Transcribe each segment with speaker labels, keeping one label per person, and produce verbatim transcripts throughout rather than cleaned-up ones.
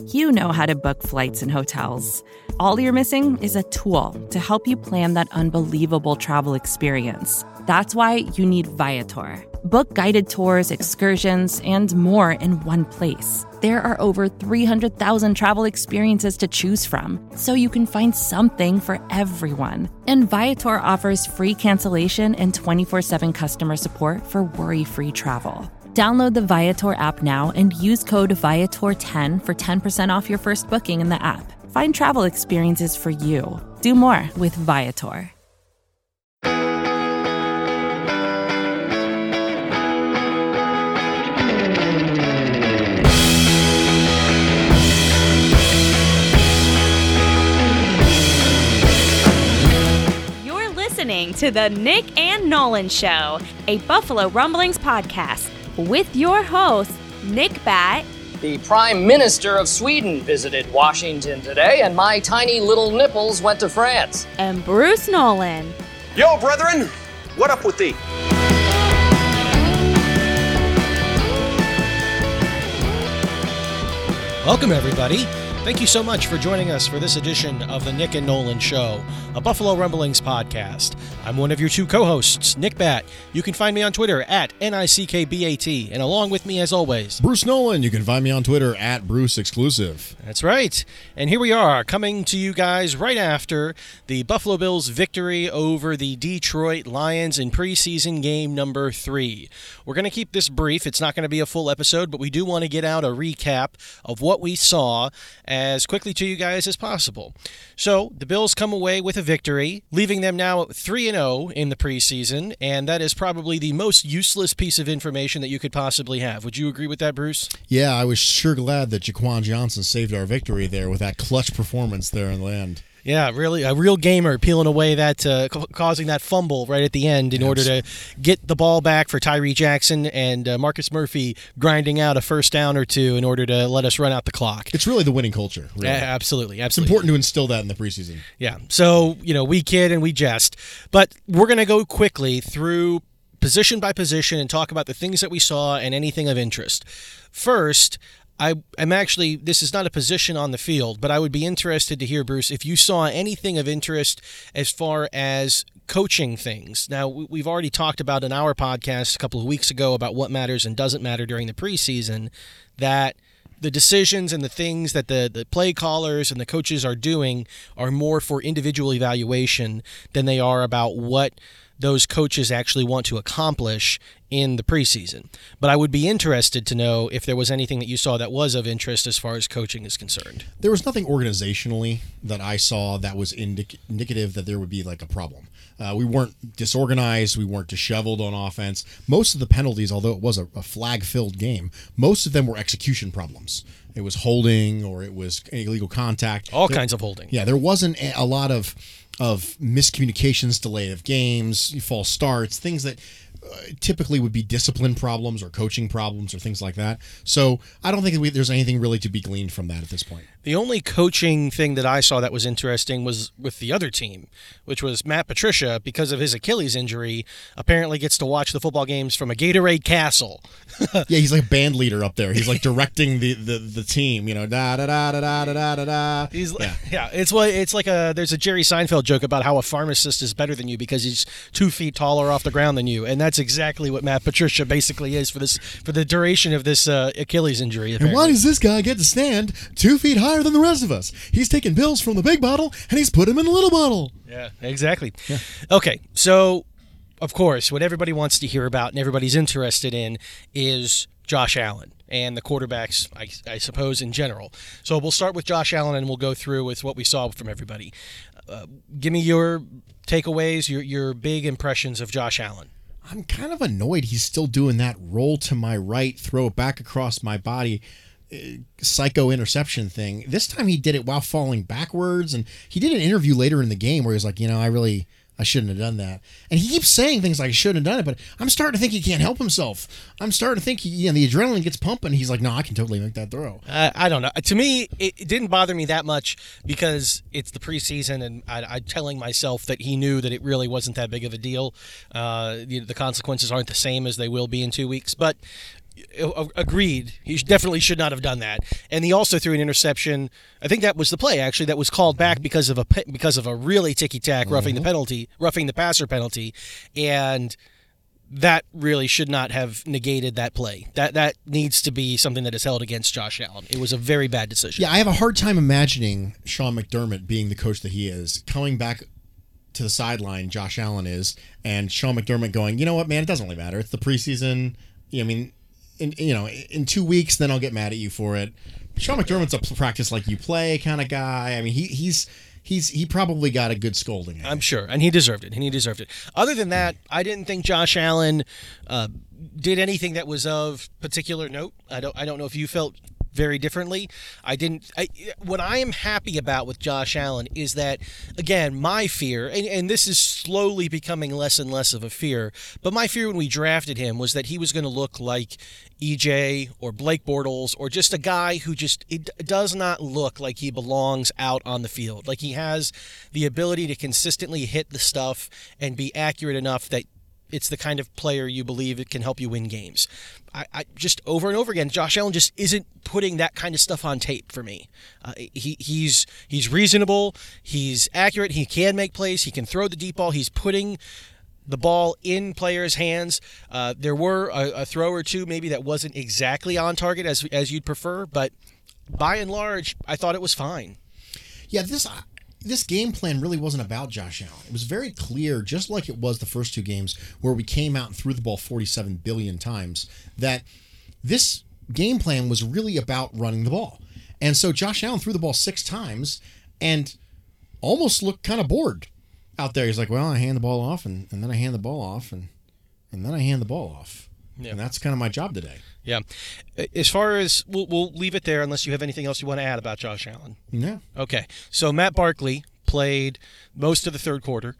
Speaker 1: You know how to book flights and hotels. All you're missing is a tool to help you plan that unbelievable travel experience. That's why you need Viator. Book guided tours, excursions, and more in one place. There are over three hundred thousand travel experiences to choose from, so you can find something for everyone. And Viator offers free cancellation and twenty-four seven customer support for worry-free travel. Download the Viator app now and use code Viator ten for ten percent off your first booking in the app. Find travel experiences for you. Do more with Viator.
Speaker 2: You're listening to the Nick and Nolan Show, a Buffalo Rumblings podcast with your hosts, Nick Bat.
Speaker 3: The Prime Minister of Sweden visited Washington today, and my tiny little nipples went to France.
Speaker 2: And Bruce Nolan.
Speaker 4: Yo, brethren, what up with thee?
Speaker 5: Welcome, everybody. Thank you so much for joining us for this edition of the Nick and Nolan Show, a Buffalo Rumblings podcast. I'm one of your two co-hosts, Nick Bat. You can find me on Twitter at N I C K B A T, and along with me, as always,
Speaker 6: Bruce Nolan. You can find me on Twitter at Bruce Exclusive.
Speaker 5: That's right. And here we are, coming to you guys right after the Buffalo Bills' victory over the Detroit Lions in preseason game number three. We're going to keep this brief. It's not going to be a full episode, but we do want to get out a recap of what we saw as quickly to you guys as possible. So, the Bills come away with a victory, leaving them now three and oh in the preseason, and that is probably the most useless piece of information that you could possibly have. Would you agree with that, Bruce?
Speaker 6: Yeah, I was sure glad that Jaquan Johnson saved our victory there with that clutch performance there in the end.
Speaker 5: Yeah, really, a real gamer peeling away that, uh, ca- causing that fumble right at the end in
Speaker 6: Yes.
Speaker 5: order to get the ball back for Tyree Jackson, and uh, Marcus Murphy grinding out a first down or two in order to let us run out the clock.
Speaker 6: It's really the winning culture. Really.
Speaker 5: Yeah, absolutely,
Speaker 6: It's
Speaker 5: absolutely.
Speaker 6: important to instill that in the preseason.
Speaker 5: Yeah, so, you know, we kid and we jest, but we're going to go quickly through position by position and talk about the things that we saw and anything of interest. First, I, I'm actually, this is not a position on the field, but I would be interested to hear, Bruce, if you saw anything of interest as far as coaching things. Now, we've already talked about in our podcast a couple of weeks ago about what matters and doesn't matter during the preseason, that the decisions and the things that the, the play callers and the coaches are doing are more for individual evaluation than they are about what those coaches actually want to accomplish in the preseason. But I would be interested to know if there was anything that you saw that was of interest as far as coaching is concerned.
Speaker 6: There was nothing organizationally that I saw that was indic- indicative that there would be like a problem. Uh, we weren't disorganized. We weren't disheveled on offense. Most of the penalties, although it was a, a flag-filled game, most of them were execution problems. It was holding or it was illegal contact.
Speaker 5: All
Speaker 6: there,
Speaker 5: kinds of holding.
Speaker 6: Yeah, there wasn't a, a lot of of miscommunications, delay of games, false starts, things that uh, typically would be discipline problems or coaching problems or things like that. So I don't think we, there's anything really to be gleaned from that at this point.
Speaker 5: The only coaching thing that I saw that was interesting was with the other team, which was Matt Patricia, because of his Achilles injury, apparently gets to watch the football games from a Gatorade castle.
Speaker 6: Yeah, he's like a band leader up there. He's like directing the, the, the team, you know, da da da da da da da da.
Speaker 5: He's
Speaker 6: yeah.
Speaker 5: yeah, it's what it's like a there's a Jerry Seinfeld joke about how a pharmacist is better than you because he's two feet taller off the ground than you, and that's exactly what Matt Patricia basically is for this for the duration of this uh, Achilles injury. Apparently.
Speaker 6: And why does this guy get to stand two feet higher than the rest of us? He's taking pills from the big bottle and he's put them in the little bottle.
Speaker 5: Yeah, exactly.
Speaker 6: Yeah.
Speaker 5: Okay, so of course, what everybody wants to hear about and everybody's interested in is Josh Allen and the quarterbacks, I, I suppose, in general. So we'll start with Josh Allen and we'll go through with what we saw from everybody. Uh, give me your takeaways, your your big impressions of Josh Allen.
Speaker 6: I'm kind of annoyed he's still doing that roll to my right, throw it back across my body, uh, psycho interception thing. This time he did it while falling backwards, and he did an interview later in the game where he was like, you know, I really... I shouldn't have done that. And he keeps saying things like I shouldn't have done it, but I'm starting to think he can't help himself. I'm starting to think, he, you know, the adrenaline gets pumping. He's like, no, I can totally make that throw.
Speaker 5: Uh, I don't know. To me, it, it didn't bother me that much because it's the preseason, and I, I'm telling myself that he knew that it really wasn't that big of a deal. Uh, the, the consequences aren't the same as they will be in two weeks. But Agreed. He definitely should not have done that. And he also threw an interception. I think that was the play actually that was called back because of a because of a really ticky tack roughing
Speaker 6: Mm-hmm.
Speaker 5: the penalty, roughing the passer penalty, and that really should not have negated that play. That that needs to be something that is held against Josh Allen. It was a very bad decision.
Speaker 6: Yeah, I have a hard time imagining Sean McDermott being the coach that he is, coming back to the sideline, Josh Allen is, and Sean McDermott going, you know what, man, it doesn't really matter. It's the preseason. I mean, in you know, in two weeks, then I'll get mad at you for it. Sean McDermott's a practice like you play kind of guy. I mean, he he's he's he probably got a good scolding.
Speaker 5: I'm sure, and he deserved it. And he deserved it. Other than that, I didn't think Josh Allen uh, did anything that was of particular note. I don't I don't know if you felt very differently. I didn't. I, what I am happy about with Josh Allen is that, again, my fear, and, and this is slowly becoming less and less of a fear, but my fear when we drafted him was that he was going to look like E J or Blake Bortles or just a guy who just it does not look like he belongs out on the field. Like he has the ability to consistently hit the stuff and be accurate enough that it's the kind of player you believe it can help you win games. I, I just over and over again, Josh Allen just isn't putting that kind of stuff on tape for me. Uh, he he's he's reasonable, he's accurate, he can make plays, he can throw the deep ball, he's putting the ball in players' hands. Uh, there were a, a throw or two maybe that wasn't exactly on target as as you'd prefer, but by and large, I thought it was fine.
Speaker 6: Yeah, this this game plan really wasn't about Josh Allen. It was very clear, just like it was the first two games where we came out and threw the ball forty-seven billion times, that this game plan was really about running the ball. And so Josh Allen threw the ball six times and almost looked kind of bored out there. He's like, well, I hand the ball off, and, and then I hand the ball off, and, and then I hand the ball off. Yeah. And that's kind of my job today.
Speaker 5: Yeah. As far as, we'll, we'll leave it there unless you have anything else you want to add about Josh Allen.
Speaker 6: Yeah.
Speaker 5: Okay. So Matt Barkley played most of the third quarter,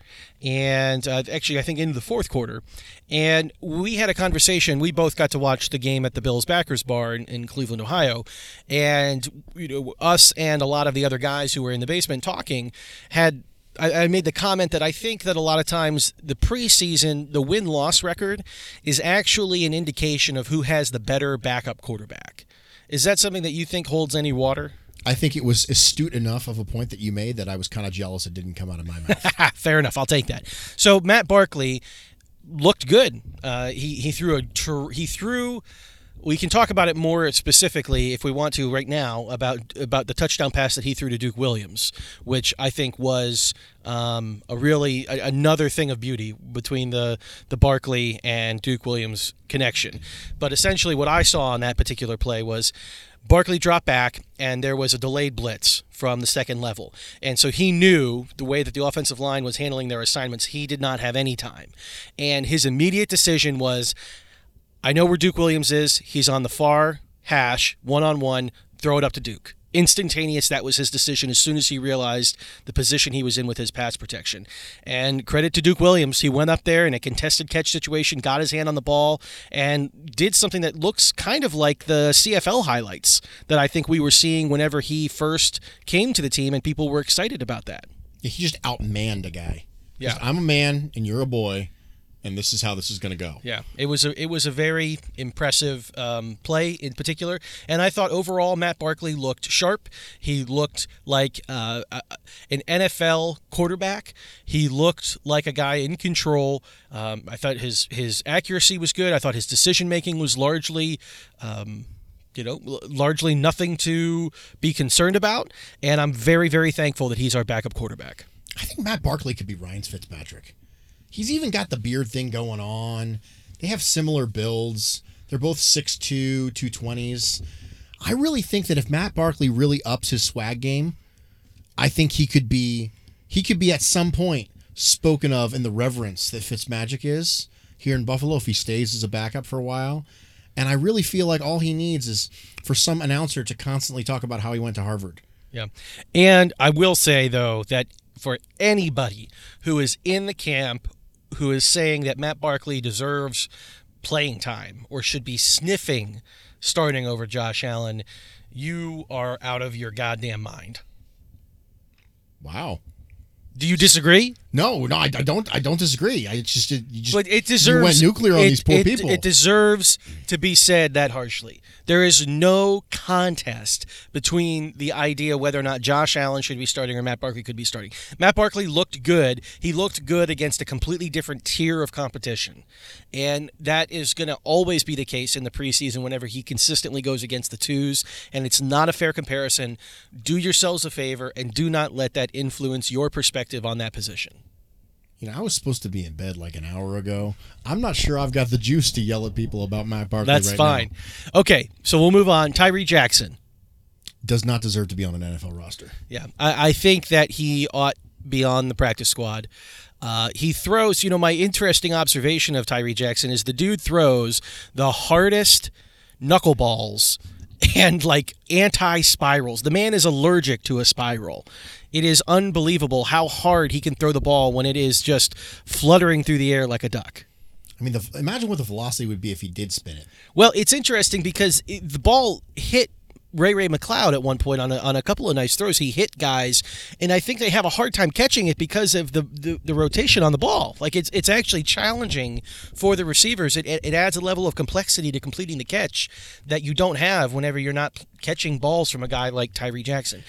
Speaker 5: and uh, actually I think into the fourth quarter, and we had a conversation. We both got to watch the game at the Bills Backers Bar in, in Cleveland, Ohio, and you know, us and a lot of the other guys who were in the basement talking had I made the comment that I think that a lot of times the preseason, the win-loss record is actually an indication of who has the better backup quarterback. Is that something that you think holds any water?
Speaker 6: I think it was astute enough of a point that you made that I was kind of jealous it didn't come out of my mouth.
Speaker 5: Fair enough. I'll take that. So Matt Barkley looked good. Uh, he he threw a ter- he threw. We can talk about it more specifically if we want to right now about about the touchdown pass that he threw to Duke Williams, which I think was um, a really a, another thing of beauty between the the Barkley and Duke Williams connection. But essentially, what I saw on that particular play was Barkley dropped back, and there was a delayed blitz from the second level. And so he knew the way that the offensive line was handling their assignments, he did not have any time. And his immediate decision was, I know where Duke Williams is. He's on the far hash, one-on-one, throw it up to Duke. Instantaneous, that was his decision as soon as he realized the position he was in with his pass protection. And credit to Duke Williams, he went up there in a contested catch situation, got his hand on the ball, and did something that looks kind of like the C F L highlights that I think we were seeing whenever he first came to the team, and people were excited about that.
Speaker 6: Yeah, he just outmanned a guy.
Speaker 5: Yeah.
Speaker 6: Just, I'm a man, and you're a boy, and this is how this is going to go.
Speaker 5: Yeah, it was a it was a very impressive um, play in particular, and I thought overall Matt Barkley looked sharp. He looked like uh, a, an N F L quarterback. He looked like a guy in control. Um, I thought his his accuracy was good. I thought his decision making was largely. Um, You know, largely nothing to be concerned about, and I'm very, very thankful that he's our backup quarterback.
Speaker 6: I think Matt Barkley could be Ryan Fitzpatrick. He's even got the beard thing going on. They have similar builds. They're both six two, two twenties. I really think that if Matt Barkley really ups his swag game, I think he could be he could be at some point spoken of in the reverence that Fitzmagic is here in Buffalo if he stays as a backup for a while. And I really feel like all he needs is for some announcer to constantly talk about how he went to Harvard.
Speaker 5: Yeah. And I will say, though, that for anybody who is in the camp who is saying that Matt Barkley deserves playing time or should be sniffing starting over Josh Allen, you are out of your goddamn mind.
Speaker 6: Wow.
Speaker 5: Do you disagree?
Speaker 6: No, no, I, I don't. I don't disagree. I it's just you just
Speaker 5: But it deserves
Speaker 6: you went nuclear on
Speaker 5: it,
Speaker 6: these poor
Speaker 5: it,
Speaker 6: people.
Speaker 5: It deserves to be said that harshly. There is no contest between the idea whether or not Josh Allen should be starting or Matt Barkley could be starting. Matt Barkley looked good. He looked good against a completely different tier of competition, and that is going to always be the case in the preseason whenever he consistently goes against the twos. And it's not a fair comparison. Do yourselves a favor and do not let that influence your perspective on that position.
Speaker 6: You know, I was supposed to be in bed like an hour ago. I'm not sure I've got the juice to yell at people about Matt Barkley
Speaker 5: That's
Speaker 6: right
Speaker 5: fine.
Speaker 6: now.
Speaker 5: Okay, so we'll move on. Tyree Jackson.
Speaker 6: Does not deserve to be on an N F L roster.
Speaker 5: Yeah, I, I think that he ought be on the practice squad. Uh, he throws, you know, my interesting observation of Tyree Jackson is the dude throws the hardest knuckleballs and like anti-spirals. The man is allergic to a spiral. It is unbelievable how hard he can throw the ball when it is just fluttering through the air like a duck.
Speaker 6: I mean, the, imagine what the velocity would be if he did spin it.
Speaker 5: Well, it's interesting because it, the ball hit Ray Ray McCloud at one point on a, on a couple of nice throws. He hit guys, and I think they have a hard time catching it because of the, the, the rotation on the ball. Like it's it's actually challenging for the receivers. It, it it adds a level of complexity to completing the catch that you don't have whenever you're not catching balls from a guy like Tyree Jackson.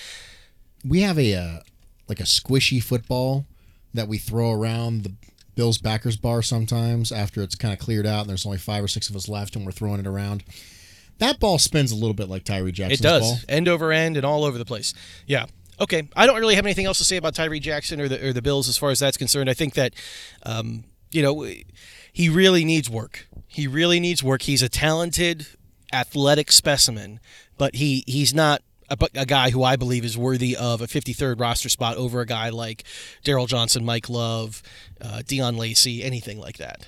Speaker 6: We have a uh, like a squishy football that we throw around the Bills backers bar sometimes after it's kind of cleared out and there's only five or six of us left and we're throwing it around. That ball spins a little bit like Tyree Jackson's
Speaker 5: It does.
Speaker 6: ball.
Speaker 5: End over end and all over the place. Yeah. Okay. I don't really have anything else to say about Tyree Jackson or the or the Bills as far as that's concerned. I think that, um, you know, he really needs work. He really needs work. He's a talented, athletic specimen, but he, he's not a, a guy who I believe is worthy of a fifty-third roster spot over a guy like Darryl Johnson, Mike Love, uh, Deion Lacey, anything like that.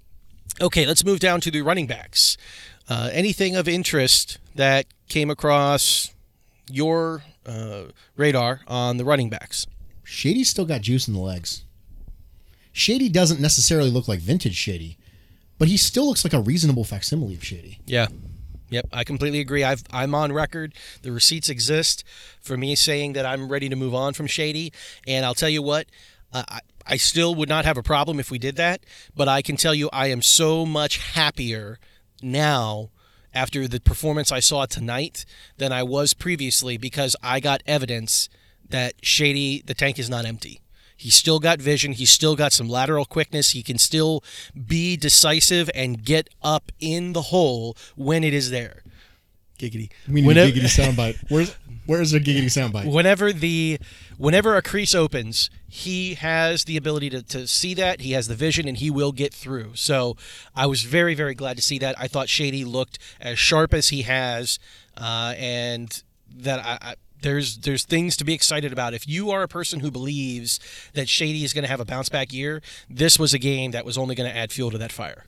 Speaker 5: Okay, let's move down to the running backs. Uh, anything of interest that came across your uh, radar on the running backs?
Speaker 6: Shady's still got juice in the legs. Shady doesn't necessarily look like vintage Shady, but he still looks like a reasonable facsimile of Shady.
Speaker 5: Yeah. Yep, I completely agree. I've, I'm on record. The receipts exist for me saying that I'm ready to move on from Shady. And I'll tell you what, uh, I, I still would not have a problem if we did that. But I can tell you I am so much happier now after the performance I saw tonight than I was previously because I got evidence that Shady, the tank is not empty. He's still got vision. He's still got some lateral quickness. He can still be decisive and get up in the hole when it is there. Giggity.
Speaker 6: We need whenever, a giggity soundbite. Where's where's a giggity soundbite?
Speaker 5: Whenever the whenever a crease opens, he has the ability to, to see that. He has the vision, and he will get through. So I was very, very glad to see that. I thought Shady looked as sharp as he has, uh, and that I, I There's there's things to be excited about. If you are a person who believes that Shady is going to have a bounce-back year, this was a game that was only going to add fuel to that fire.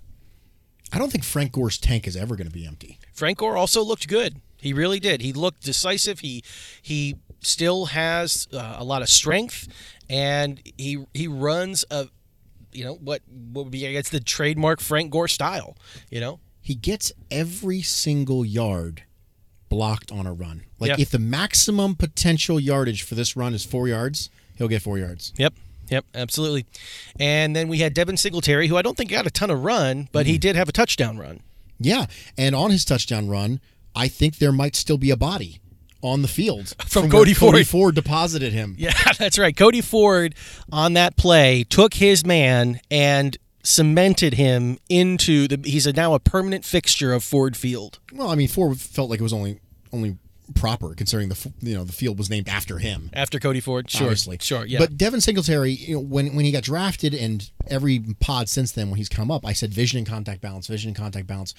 Speaker 6: I don't think Frank Gore's tank is ever going to be empty.
Speaker 5: Frank Gore also looked good. He really did. He looked decisive. He he still has uh, a lot of strength, and he he runs a, you know, what, what would be, I guess, the trademark Frank Gore style, you know?
Speaker 6: He gets every single yard blocked on a run. Like,
Speaker 5: yeah.
Speaker 6: if the maximum potential yardage for this run is four yards, he'll get four yards.
Speaker 5: Yep. Yep, absolutely. And then we had Devin Singletary, who I don't think got a ton of run, but mm-hmm. he did have a touchdown run.
Speaker 6: Yeah, and on his touchdown run, I think there might still be a body on the field
Speaker 5: from, from Cody Ford.
Speaker 6: Cody Ford deposited him.
Speaker 5: Yeah, that's right. Cody Ford on that play took his man and cemented him into the. He's a, now a permanent fixture of Ford Field.
Speaker 6: Well, I mean, Ford felt like it was only only proper considering the you know the field was named after him,
Speaker 5: after Cody Ford. Sure,
Speaker 6: obviously.
Speaker 5: Sure, yeah.
Speaker 6: But Devin Singletary, you know, when when he got drafted and every pod since then when he's come up, I said vision and contact balance, vision and contact balance.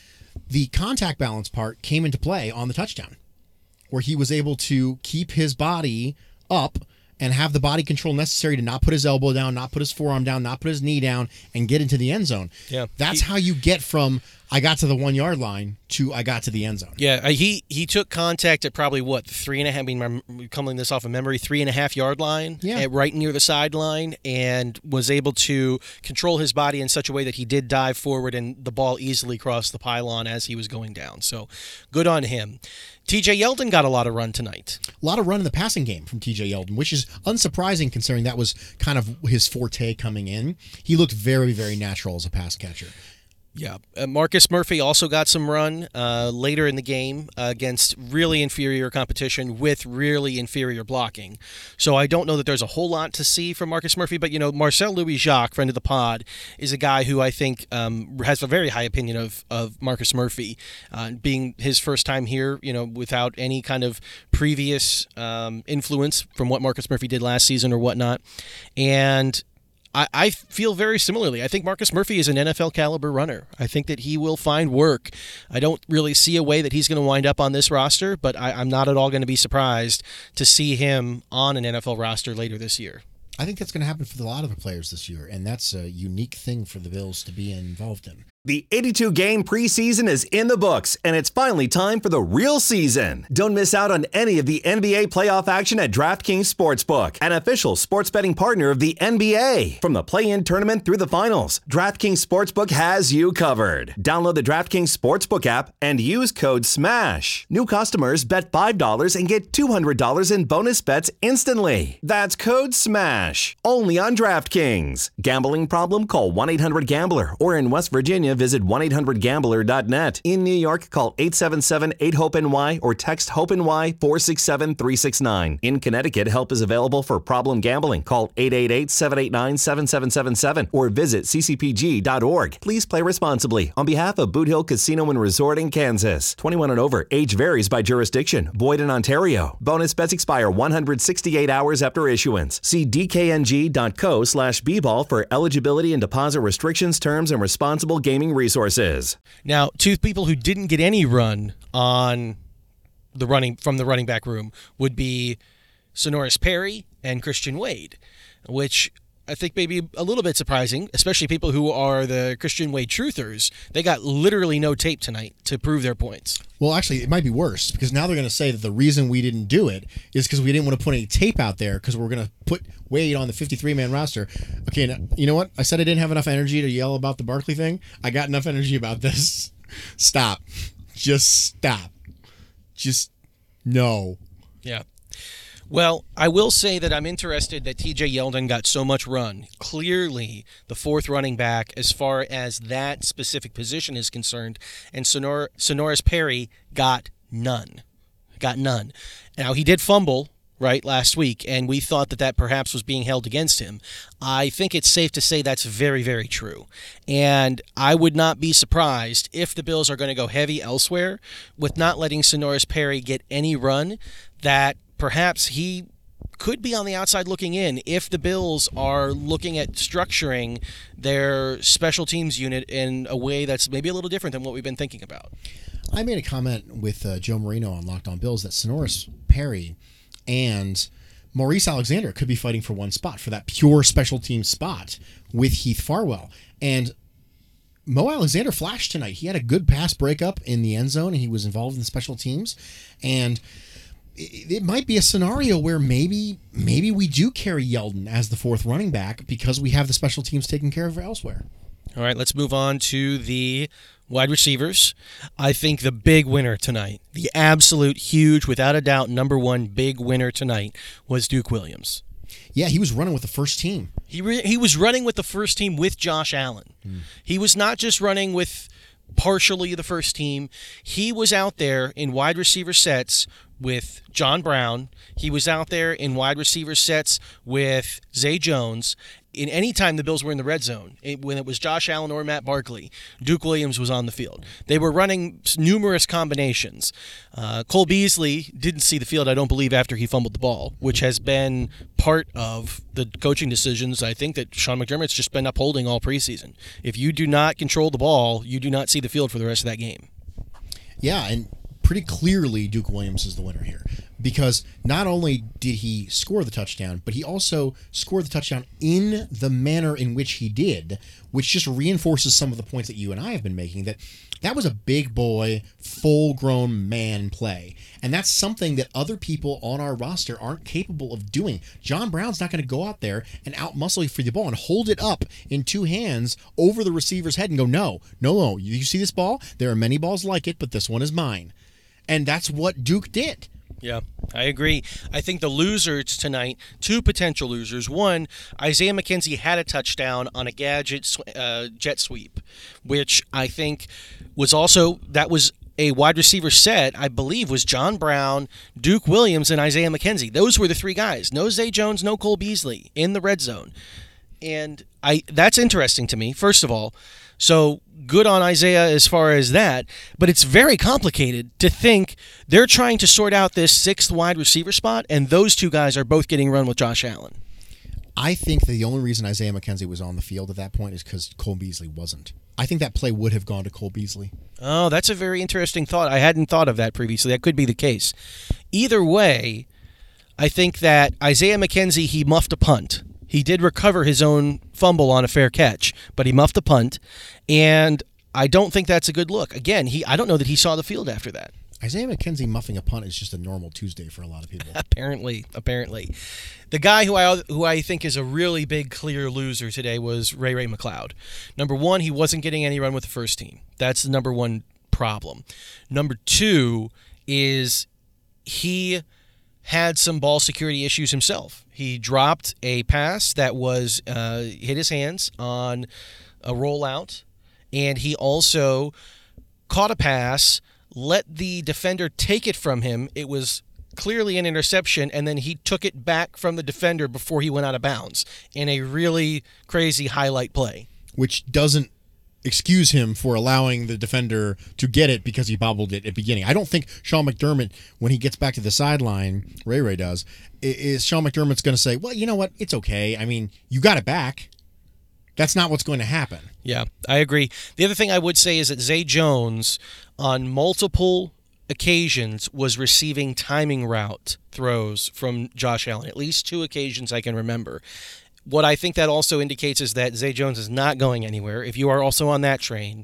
Speaker 6: The contact balance part came into play on the touchdown, where he was able to keep his body up and have the body control necessary to not put his elbow down, not put his forearm down, not put his knee down, and get into the end zone.
Speaker 5: Yeah,
Speaker 6: that's
Speaker 5: he,
Speaker 6: how you get from I got to the one yard line to I got to the end zone.
Speaker 5: Yeah, he he took contact at probably what three and a half. I mean, I'm coming this off of memory, three and a half yard line,
Speaker 6: yeah,
Speaker 5: at, right near the sideline, and was able to control his body in such a way that he did dive forward and the ball easily crossed the pylon as he was going down. So, good on him. T J Yeldon got a lot of run tonight.
Speaker 6: A lot of run in the passing game from T J Yeldon, which is unsurprising considering that was kind of his forte coming in. He looked very, very natural as a pass catcher.
Speaker 5: Yeah, uh, Marcus Murphy also got some run uh, later in the game uh, against really inferior competition with really inferior blocking. So I don't know that there's a whole lot to see from Marcus Murphy, but, you know, Marcel Louis-Jacques, friend of the pod, is a guy who I think um, has a very high opinion of, of Marcus Murphy, uh, being his first time here, you know, without any kind of previous um, influence from what Marcus Murphy did last season or whatnot. And I, I feel very similarly. I think Marcus Murphy is an N F L caliber runner. I think that he will find work. I don't really see a way that he's going to wind up on this roster, but I, I'm not at all going to be surprised to see him on an N F L roster later this year.
Speaker 6: I think that's going to happen for a lot of the players this year, and that's a unique thing for the Bills to be involved in.
Speaker 7: The eighty-two game preseason is in the books, and it's finally time for the real season. Don't miss out on any of the N B A playoff action at DraftKings Sportsbook, an official sports betting partner of the N B A. From the play-in tournament through the finals, DraftKings Sportsbook has you covered. Download the DraftKings Sportsbook app and use code SMASH. New customers bet five dollars and get two hundred dollars in bonus bets instantly. That's code SMASH. Only on DraftKings. Gambling problem? Call one eight hundred gambler, or in West Virginia, visit one eight hundred gambler dot net. In New York, call eight seven seven eight hope N Y or text HOPE-NY four six seven three six nine. In Connecticut, help is available for problem gambling. Call eight eight eight seven eight nine seven seven seven seven or visit c c p g dot org. Please play responsibly. On behalf of Boot Hill Casino and Resort in Kansas. twenty-one and over. Age varies by jurisdiction. Void in Ontario. Bonus bets expire one hundred sixty-eight hours after issuance. See d k n g dot co slash b ball for eligibility and deposit restrictions, terms, and responsible gaming resources.
Speaker 5: Now, two people who didn't get any run on the running from the running back room would be Sonoris Perry and Christian Wade, which I think may be a little bit surprising, especially people who are the Christian Wade truthers. They got literally no tape tonight to prove their points.
Speaker 6: Well, actually, it might be worse, because now they're going to say that the reason we didn't do it is because we didn't want to put any tape out there because we're going to put Wade on the fifty-three man roster. Okay, now, you know what? I said I didn't have enough energy to yell about the Barkley thing. I got enough energy about this. Stop. Just stop. Just no.
Speaker 5: Yeah. Well, I will say that I'm interested that T J Yeldon got so much run. Clearly, the fourth running back as far as that specific position is concerned, and Sonor- Sonoris Perry got none. Got none. Now, he did fumble, right, last week, and we thought that that perhaps was being held against him. I think it's safe to say that's very, very true. And I would not be surprised if the Bills are going to go heavy elsewhere with not letting Sonoris Perry get any run, that perhaps he could be on the outside looking in if the Bills are looking at structuring their special teams unit in a way that's maybe a little different than what we've been thinking about.
Speaker 6: I made a comment with uh, Joe Marino on Locked On Bills that Sonoris Perry and Maurice Alexander could be fighting for one spot, for that pure special team spot with Heath Farwell. And Mo Alexander flashed tonight. He had a good pass breakup in the end zone, and he was involved in special teams. And it might be a scenario where maybe maybe we do carry Yeldon as the fourth running back because we have the special teams taken care of elsewhere.
Speaker 5: All right, let's move on to the wide receivers. I think the big winner tonight, the absolute huge, without a doubt, number one big winner tonight was Duke Williams.
Speaker 6: Yeah, he was running with the first team.
Speaker 5: He re- he was running with the first team with Josh Allen. Mm. He was not just running with partially the first team. He was out there in wide receiver sets with John Brown. He was out there in wide receiver sets with Zay Jones. In any time the Bills were in the red zone, it, when it was Josh Allen or Matt Barkley, Duke Williams was on the field. They were running numerous combinations. Uh, Cole Beasley didn't see the field, I don't believe, after he fumbled the ball, which has been part of the coaching decisions I think that Sean McDermott's just been upholding all preseason. If you do not control the ball, you do not see the field for the rest of that game.
Speaker 6: Yeah, and pretty clearly Duke Williams is the winner here, because not only did he score the touchdown, but he also scored the touchdown in the manner in which he did, which just reinforces some of the points that you and I have been making, that that was a big boy, full-grown man play. And that's something that other people on our roster aren't capable of doing. John Brown's not going to go out there and out-muscle you for the ball and hold it up in two hands over the receiver's head and go, no, no, no, you see this ball? There are many balls like it, but this one is mine. And that's what Duke did.
Speaker 5: Yeah, I agree. I think the losers tonight, two potential losers. One, Isaiah McKenzie had a touchdown on a gadget sw- uh, jet sweep, which I think was also, that was a wide receiver set, I believe, was John Brown, Duke Williams, and Isaiah McKenzie. Those were the three guys. No Zay Jones, no Cole Beasley in the red zone. And I that's interesting to me, first of all. So good on Isaiah as far as that, but it's very complicated to think they're trying to sort out this sixth wide receiver spot, and those two guys are both getting run with Josh Allen.
Speaker 6: I think that the only reason Isaiah McKenzie was on the field at that point is because Cole Beasley wasn't. I think that play would have gone to Cole Beasley.
Speaker 5: Oh, that's a very interesting thought. I hadn't thought of that previously. That could be the case. Either way, I think that Isaiah McKenzie, he muffed a punt. He did recover his own fumble on a fair catch, but he muffed a punt, and I don't think that's a good look. Again, he I don't know that he saw the field after that.
Speaker 6: Isaiah McKenzie muffing a punt is just a normal Tuesday for a lot of people.
Speaker 5: apparently, apparently. The guy who I who I think is a really big, clear loser today was Ray Ray McCloud. Number one, he wasn't getting any run with the first team. That's the number one problem. Number two is he had some ball security issues himself. He dropped a pass that was uh, hit his hands on a rollout, and he also caught a pass, let the defender take it from him. It was clearly an interception, and then he took it back from the defender before he went out of bounds in a really crazy highlight play.
Speaker 6: Which doesn't excuse him for allowing the defender to get it because he bobbled it at the beginning. I don't think Sean McDermott, when he gets back to the sideline, Ray Ray does, is Sean McDermott's going to say, well, you know what, it's okay. I mean, you got it back. That's not what's going to happen.
Speaker 5: Yeah, I agree. The other thing I would say is that Zay Jones, on multiple occasions, was receiving timing route throws from Josh Allen, at least two occasions I can remember. What I think that also indicates is that Zay Jones is not going anywhere. If you are also on that train,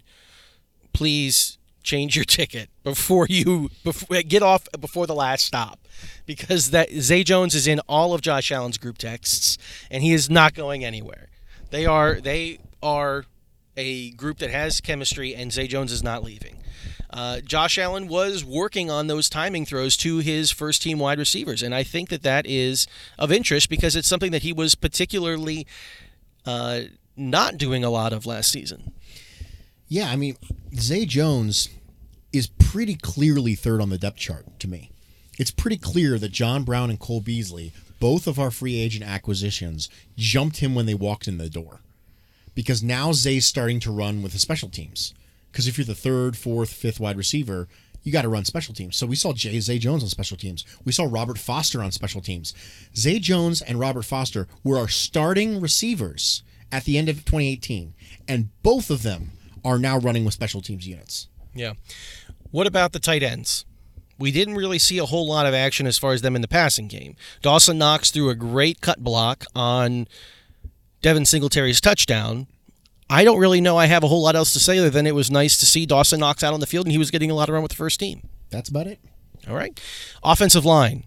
Speaker 5: please change your ticket before you before, get off before the last stop, because that Zay Jones is in all of Josh Allen's group texts, and he is not going anywhere. They are they are a group that has chemistry, and Zay Jones is not leaving. Uh, Josh Allen was working on those timing throws to his first-team wide receivers, and I think that that is of interest because it's something that he was particularly uh, not doing a lot of last season.
Speaker 6: Yeah, I mean, Zay Jones is pretty clearly third on the depth chart to me. It's pretty clear that John Brown and Cole Beasley, both of our free agent acquisitions, jumped him when they walked in the door. Because now Zay's starting to run with the special teams. Because if you're the third, fourth, fifth wide receiver, you got to run special teams. So we saw Jay, Zay Jones on special teams. We saw Robert Foster on special teams. Zay Jones and Robert Foster were our starting receivers at the end of twenty eighteen. And both of them are now running with special teams units.
Speaker 5: Yeah. What about the tight ends? We didn't really see a whole lot of action as far as them in the passing game. Dawson Knox threw a great cut block on Devin Singletary's touchdown. I don't really know I have a whole lot else to say other than it was nice to see Dawson Knox out on the field, and he was getting a lot of run with the first team.
Speaker 6: That's about it.
Speaker 5: All right. Offensive line.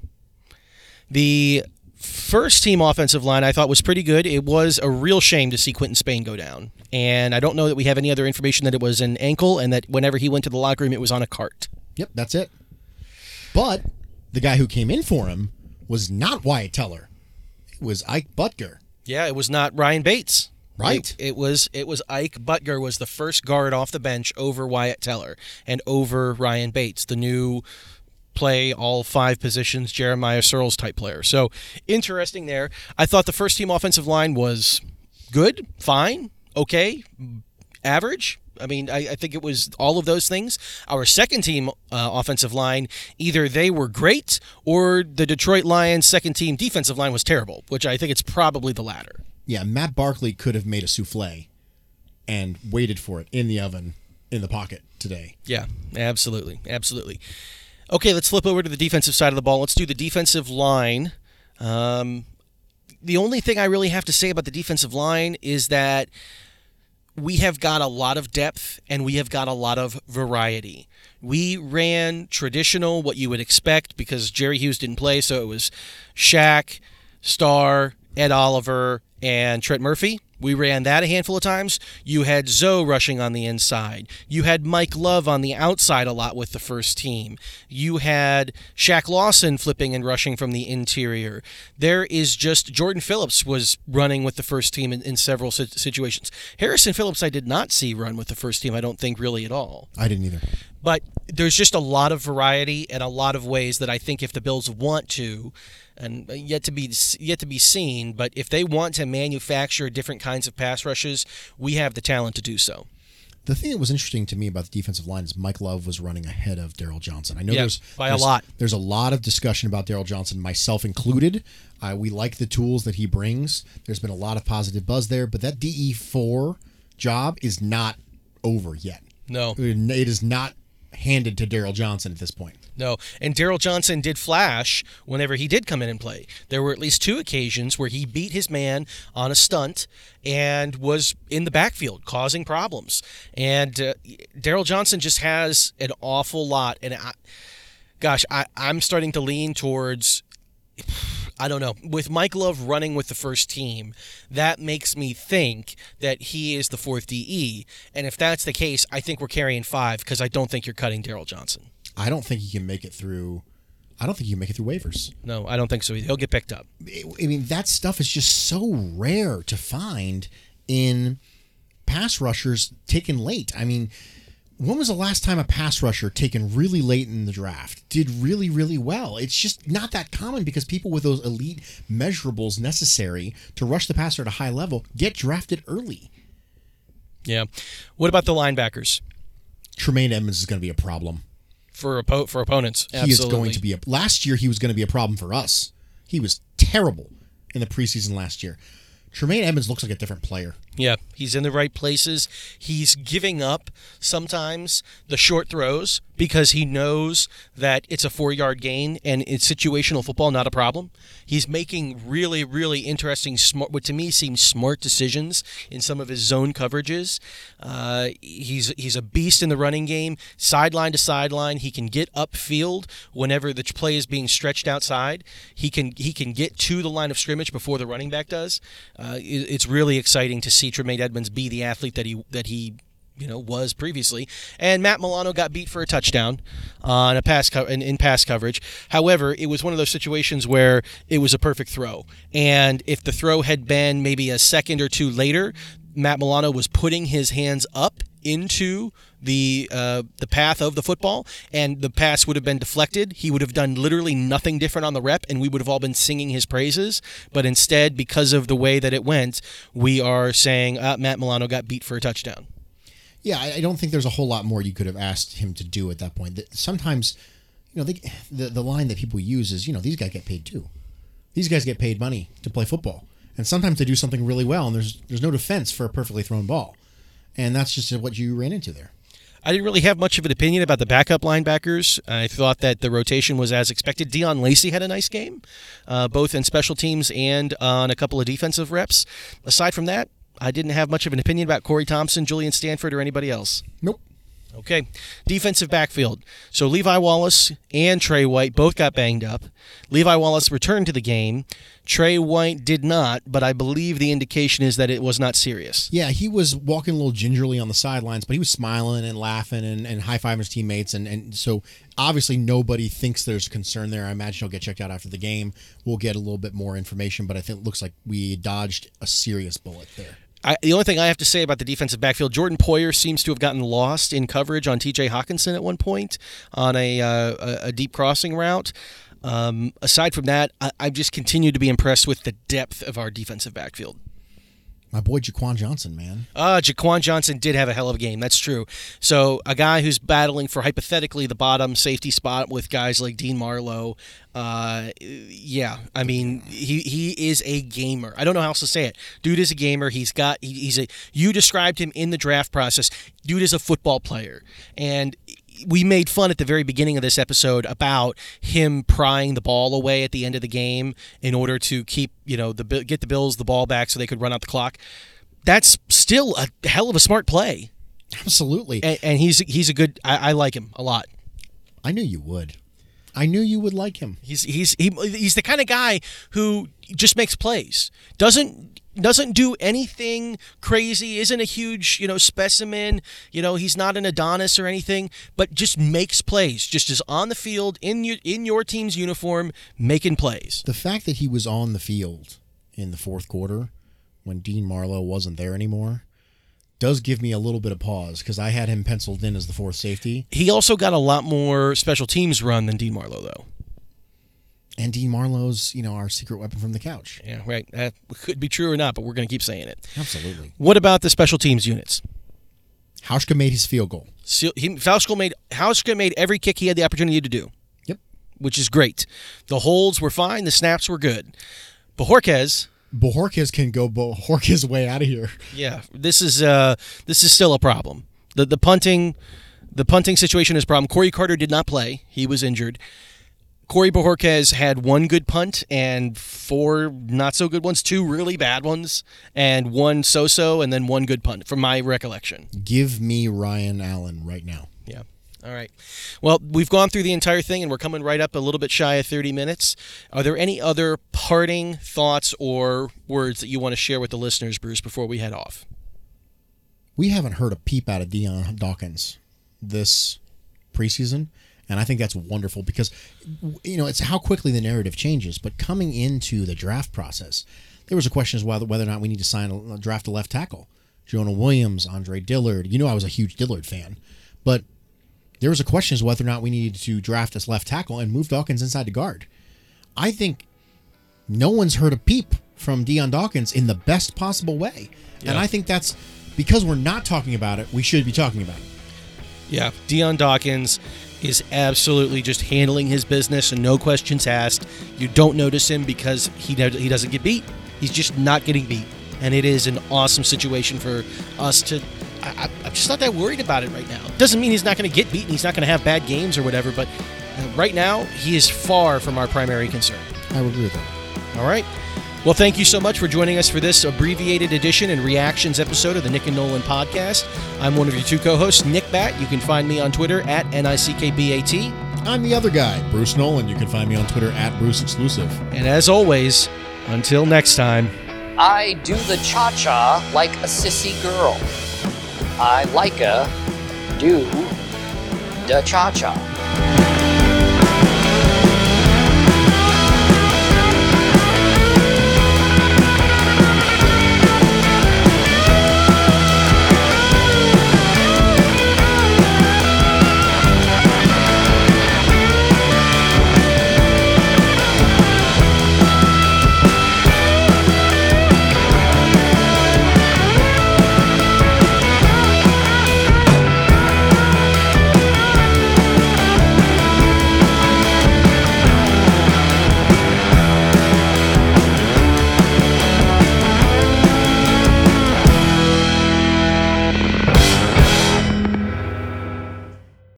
Speaker 5: The first team offensive line I thought was pretty good. It was a real shame to see Quentin Spain go down. And I don't know that we have any other information that it was an ankle and that whenever he went to the locker room, it was on a cart.
Speaker 6: Yep, that's it. But the guy who came in for him was not Wyatt Teller. It was Ike Butker.
Speaker 5: Yeah, it was not Ryan Bates.
Speaker 6: Right.
Speaker 5: It, it was it was Ike Butker was the first guard off the bench over Wyatt Teller and over Ryan Bates, the new play all five positions Jeremiah Searles type player. So interesting there. I thought the first team offensive line was good, fine, okay, average. I mean, I, I think it was all of those things. Our second team uh, offensive line, either they were great or the Detroit Lions second team defensive line was terrible, which I think it's probably the latter.
Speaker 6: Yeah, Matt Barkley could have made a souffle and waited for it in the oven in the pocket today.
Speaker 5: Yeah, absolutely. Absolutely. Okay, let's flip over to the defensive side of the ball. Let's do the defensive line. Um, the only thing I really have to say about the defensive line is that we have got a lot of depth and we have got a lot of variety. We ran traditional, what you would expect, because Jerry Hughes didn't play, so it was Shaq, Starr, Ed Oliver, and Trent Murphy. We ran that a handful of times. You had Zoe rushing on the inside. You had Mike Love on the outside a lot with the first team. You had Shaq Lawson flipping and rushing from the interior. There is just Jordan Phillips was running with the first team in, in several situations. Harrison Phillips I did not see run with the first team, I don't think really at all.
Speaker 6: I didn't either.
Speaker 5: But there's just a lot of variety and a lot of ways that I think if the Bills want to, and yet to be yet to be seen, but if they want to manufacture different kinds of pass rushes, we have the talent to do so.
Speaker 6: The thing that was interesting to me about the defensive line is Mike Love was running ahead of Daryl Johnson. I know
Speaker 5: yeah,
Speaker 6: there's
Speaker 5: by
Speaker 6: there's,
Speaker 5: a lot.
Speaker 6: There's a lot of discussion about Daryl Johnson, myself included. Uh, we like the tools that he brings. There's been a lot of positive buzz there, but that D E four job is not over yet.
Speaker 5: No,
Speaker 6: it is not handed to Daryl Johnson at this point.
Speaker 5: No, and Daryl Johnson did flash whenever he did come in and play. There were at least two occasions where he beat his man on a stunt and was in the backfield causing problems. And uh, Daryl Johnson just has an awful lot. And I, gosh, I, I'm starting to lean towards, I don't know, with Mike Love running with the first team, that makes me think that he is the fourth D E. And if that's the case, I think we're carrying five because I don't think you're cutting Daryl Johnson.
Speaker 6: I don't think he can make it through. I don't think he can make it through waivers.
Speaker 5: No, I don't think so either. He'll get picked up.
Speaker 6: I mean, that stuff is just so rare to find in pass rushers taken late. I mean, when was the last time a pass rusher taken really late in the draft did really, really well? It's just not that common because people with those elite measurables necessary to rush the passer at a high level get drafted early.
Speaker 5: Yeah. What about the linebackers?
Speaker 6: Tremaine Edmonds is going to be a problem.
Speaker 5: For oppo- for opponents, absolutely.
Speaker 6: He is going to be a. Last year, he was going to be a problem for us. He was terrible in the preseason last year. Tremaine Edmonds looks like a different player.
Speaker 5: Yeah, he's in the right places. He's giving up sometimes the short throws because he knows that it's a four-yard gain and it's situational football, not a problem. He's making really, really interesting, smart, what to me seems smart decisions in some of his zone coverages. Uh, he's he's a beast in the running game, sideline to sideline. He can get upfield whenever the play is being stretched outside. He can he can get to the line of scrimmage before the running back does. Uh, it, it's really exciting to see Tremaine Edmonds be the athlete that he that he you know was previously. And Matt Milano got beat for a touchdown on a pass co- in, in pass coverage. However, it was one of those situations where it was a perfect throw, and if the throw had been maybe a second or two later, Matt Milano was putting his hands up into the uh, the path of the football, and the pass would have been deflected. He would have done literally nothing different on the rep, and we would have all been singing his praises. But instead, because of the way that it went, we are saying uh, Matt Milano got beat for a touchdown.
Speaker 6: Yeah, I don't think there's a whole lot more you could have asked him to do at that point. Sometimes, you know, they, the the line that people use is, you know, these guys get paid too. These guys get paid money to play football, and sometimes they do something really well, and there's there's no defense for a perfectly thrown ball, and that's just what you ran into there.
Speaker 5: I didn't really have much of an opinion about the backup linebackers. I thought that the rotation was as expected. Dion Lacey had a nice game, uh, both in special teams and on a couple of defensive reps. Aside from that, I didn't have much of an opinion about Corey Thompson, Julian Stanford, or anybody else.
Speaker 6: Nope.
Speaker 5: Okay, defensive backfield. So Levi Wallace and Trey White both got banged up. Levi Wallace returned to the game. Trey White did not, but I believe the indication is that it was not serious.
Speaker 6: Yeah, he was walking a little gingerly on the sidelines, but he was smiling and laughing and, and high-fiving his teammates, and, and so obviously nobody thinks there's concern there. I imagine he'll get checked out after the game. We'll get a little bit more information, but I think it looks like we dodged a serious bullet there.
Speaker 5: I, the only thing I have to say about the defensive backfield, Jordan Poyer seems to have gotten lost in coverage on T J Hawkinson at one point on a uh, a, a deep crossing route. Um, aside from that, I, I've just continued to be impressed with the depth of our defensive backfield.
Speaker 6: My boy Jaquan Johnson, man.
Speaker 5: Uh, Jaquan Johnson did have a hell of a game. That's true. So a guy who's battling for hypothetically the bottom safety spot with guys like Dean Marlowe. Uh, yeah, I mean he he is a gamer. I don't know how else to say it. Dude is a gamer. He's got he, he's a. You described him in the draft process. Dude is a football player, and we made fun at the very beginning of this episode about him prying the ball away at the end of the game in order to keep, you know, the get the Bills the ball back so they could run out the clock. That's still a hell of a smart play.
Speaker 6: Absolutely.
Speaker 5: And, and he's he's a good. I, I like him a lot.
Speaker 6: I knew you would. I knew you would like him.
Speaker 5: He's he's he, he's the kind of guy who just makes plays. Doesn't doesn't do anything crazy, isn't a huge, you know, specimen, you know, he's not an Adonis or anything, but just makes plays, just is on the field in your, in your team's uniform making plays.
Speaker 6: The fact that he was on the field in the fourth quarter when Dean Marlowe wasn't there anymore does give me a little bit of pause, because I had him penciled in as the fourth safety.
Speaker 5: He also got a lot more special teams run than Dean Marlowe, though.
Speaker 6: And Dean Marlowe's, you know, our secret weapon from the couch.
Speaker 5: Yeah, right. That could be true or not, but we're going to keep saying it.
Speaker 6: Absolutely.
Speaker 5: What about the special teams units?
Speaker 6: Hauschka made his field goal.
Speaker 5: So he, Hauschka made Hauschka made every kick he had the opportunity to do.
Speaker 6: Yep.
Speaker 5: Which is great. The holds were fine. The snaps were good. Bojorquez...
Speaker 6: Bojorquez can go Bojorquez way out of here.
Speaker 5: Yeah, this is uh, this is still a problem. The the punting, the punting situation is a problem. Corey Carter did not play; he was injured. Corey Bojorquez had one good punt and four not so good ones, two really bad ones, and one so-so, and then one good punt, from my recollection.
Speaker 6: Give me Ryan Allen right now.
Speaker 5: Yeah. All right. Well, we've gone through the entire thing, and we're coming right up a little bit shy of thirty minutes. Are there any other parting thoughts or words that you want to share with the listeners, Bruce, before we head off?
Speaker 6: We haven't heard a peep out of Dion Dawkins this preseason, and I think that's wonderful because, you know, it's how quickly the narrative changes. But coming into the draft process, there was a question as well whether or not we need to sign a, draft a left tackle. Jonah Williams, Andre Dillard. You know I was a huge Dillard fan, but there was a question as to whether or not we needed to draft as left tackle and move Dawkins inside to guard. I think no one's heard a peep from Dion Dawkins in the best possible way. Yeah. And I think that's because we're not talking about it, we should be talking about it.
Speaker 5: Yeah, Dion Dawkins is absolutely just handling his business and no questions asked. You don't notice him because he he doesn't get beat. He's just not getting beat. And it is an awesome situation for us to... I, I'm just not that worried about it right now. Doesn't mean he's not going to get beaten. He's not going to have bad games or whatever, but uh, right now, he is far from our primary concern.
Speaker 6: I would agree with that.
Speaker 5: All right. Well, thank you so much for joining us for this abbreviated edition and reactions episode of the Nick and Nolan podcast. I'm one of your two co-hosts, Nick Bat. You can find me on Twitter at N I C K B A T.
Speaker 6: I'm the other guy, Bruce Nolan. You can find me on Twitter at Bruce Exclusive.
Speaker 5: And as always, until next time.
Speaker 3: I do the cha-cha like a sissy girl. I like a do the cha-cha.